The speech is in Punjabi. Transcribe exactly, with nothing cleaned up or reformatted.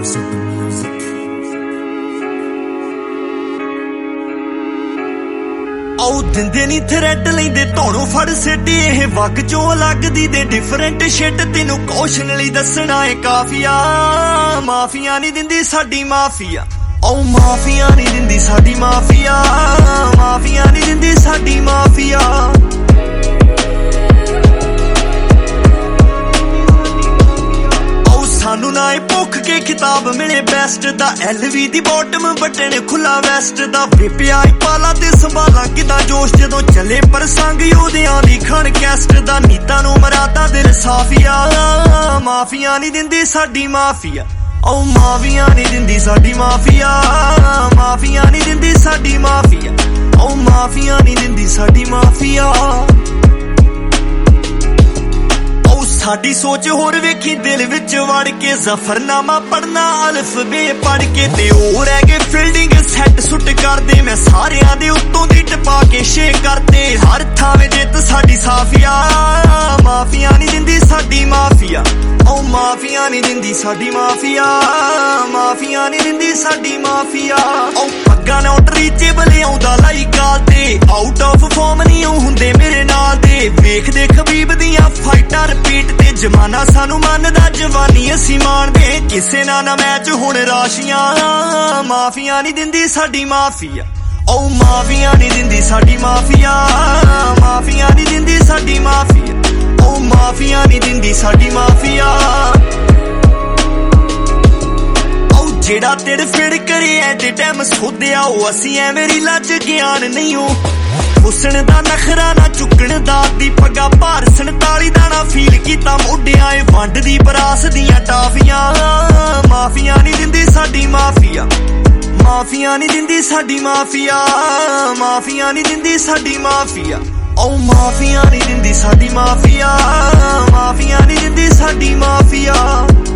ਆਉ ਦਿੰਦੇ ਨੀ ਥਰੈਡ ਲੈਂਦੇ ਧੌਣੋਂ ਫੜ ਸਿੱਟੀ ਇਹ ਵਗ ਚੋਂ ਅਲੱਗ ਦੀ ਦੇ ਡਿਫਰੈਂਟ ਸ਼ਿਟ ਤੈਨੂੰ ਕੌਸ਼ਨ ਲਈ ਦੱਸਣਾ ਏ ਕਾਫੀਆ ਮਾਫੀਆ ਨੀ ਦਿੰਦੀ ਸਾਡੀ ਮਾਫੀਆ ਆਉ ਮਾਫੀਆ ਨੀ ਦਿੰਦੀ ਸਾਡੀ ਮਾਫੀਆ ਮਾਫੀਆ ਨੀ ਦਿੰਦੀ ਸਾਡੀ ਮਾਫੀਆ ਸਾਨੂੰ ਨਾ ਇਹ ਭੁੱਖ ਕੇ ਖਿਤਾਬ ਮਿਲੇ ਬੈਸਟ ਦਾ ਐਲਵੀ ਦੀ ਬੋਟਮ ਬਟਨ ਖੁੱਲਾ ਵੈਸਟ ਦਾ ਵਿਪਿਆ ਪਾਲਾ ਤੇ ਸੰਭਾਲਾਂ ਕਿਦਾਂ ਜੋਸ਼ ਜਦੋਂ ਚੱਲੇ ਪ੍ਰਸੰਗ ਯੋਧਿਆਂ ਦੀ ਖਣ ਕੈਸਟ ਦਾ ਨੀਤਾਂ ਨੂੰ ਮਰਾਦਾ ਦਿਲ ਸਾਫੀਆ ਮਾਫੀਆ ਨਹੀਂ ਦਿੰਦੀ ਸਾਡੀ ਮਾਫੀਆ ਓ ਮਾਫੀਆ ਨਹੀਂ ਦਿੰਦੀ ਸਾਡੀ ਮਾਫੀਆ ਮਾਫੀਆ ਨਹੀਂ ਦਿੰਦੀ ਸਾਡੀ ਮਾਫੀਆ ਓ ਮਾਫੀਆ ਨਹੀਂ ਦਿੰਦੀ ਸਾਡੀ ਮਾਫੀਆ ਸਾਡੀ ਸੋਚ ਹੋਰ ਵੇਖੀ ਦਿਲ ਵਿੱਚ ਵੜ ਕੇ ਜ਼ਫਰਨਾਮਾ ਪੜਨਾ ਅਲਫ ਬੇ ਪੜ ਕੇ ਤੇ ਉਹ ਰਹਿ ਗਏ ਫੀਲਡਿੰਗ ਸੈੱਟ ਸੁੱਟ ਕਰਦੇ ਮੈਂ ਸਾਰਿਆਂ ਦੇ ਉੱਤੋਂ ਦੀ ਟਪਾ ਕੇ ਸ਼ੇ ਕਰਦੇ ਹਰ ਥਾਵੇਂ ਜਿੱਤ ਸਾਡੀ ਸਾਫੀਆ ਮਾਫੀਆ ਨਹੀਂ ਦਿੰਦੀ ਸਾਡੀ ਮਾਫੀਆ ਓ ਮਾਫੀਆ ਨਹੀਂ ਦਿੰਦੀ ਸਾਡੀ ਮਾਫੀਆ ਮਾਫੀਆ ਨਹੀਂ ਦਿੰਦੀ ਸਾਡੀ ਮਾਫੀਆ ਓ ਪੱਗਾਂ ਨੋਟ ਰੀਚੇਬਲ ਆਉਂਦਾ ਲਾਈ ਕਾਲ ਤੇ ਆਊਟ ਆਫ ਫਾਰਮ ਨਹੀਂ ਹੁੰਦੇ ਮੇਰੇ ਨਾਲ ਦੇ ਵੇਖਦੇ ਖਬੀਬ ਦੀਆਂ ਫਾਈਟਾਂ ਰਿਪੀਟ ਤੇ ਜਮਾਨਾ ਸਾਨੂੰ ਮੰਨਦਾ ਜਵਾਨੀ ਅਸੀਂ ਮਾਣਦੇ ਕਿਸੇ ਨਾਲ ਨਾ ਮੈਚ ਹੁਣ ਰਾਸ਼ੀਆਂ ਮਾਫੀਆ ਨਹੀਂ ਦਿੰਦੀ ਸਾਡੀ ਮਾਫੀਆ ਓ ਮਾਫੀਆ ਨਹੀਂ ਦਿੰਦੀ ਸਾਡੀ ਮਾਫੀਆ ਮਾਫੀਆ ਨਹੀਂ ਦਿੰਦੀ ਸਾਡੀ ਮਾਫੀਆ ਓ ਮਾਫੀਆ ਨਹੀਂ ਦਿੰਦੀ ਸਾਡੀ ਮਾਫੀਆ ਓ ਜਿਹੜਾ ਤਿੜ ਫਿੜ ਕਰੇ ਐਟ ਟਾਈਮ ਸੋਧਿਆ ਉਹ ਅਸੀਂ ਐਵੇਂ ਰੀਲਾਂ ਚ ਗਿਆਨ ਨਹੀਂ ਉਹ ਹੁਸਨ ਦਾ ਨਖਰਾ ਨਾ ਚੁੱਕਣ ਦਾ ਦੀ ਪੱਗਾ ਭਾਰ ਸੰਤਾਲੀ ਦਾ ਨਾ ਫੀਲ ਕੀਤਾ ਮੋਢਿਆਂ ਏ ਵੰਡ ਦੀ ਬਰਾਸ ਦੀਆਂ ਟਾਫੀਆਂ ਮਾਫੀਆ ਨਹੀਂ ਦਿੰਦੀ ਸਾਡੀ ਮਾਫੀਆ ਮਾਫੀਆ ਨਹੀਂ ਦਿੰਦੀ ਸਾਡੀ ਮਾਫੀਆ ਮਾਫੀਆ ਨਹੀਂ ਦਿੰਦੀ ਸਾਡੀ ਮਾਫੀਆ ਓ ਮਾਫੀਆ ਨਹੀਂ ਦਿੰਦੀ ਸਾਡੀ ਮਾਫੀਆ ਮਾਫੀਆ ਨਹੀਂ ਦਿੰਦੀ ਸਾਡੀ ਮਾਫੀਆ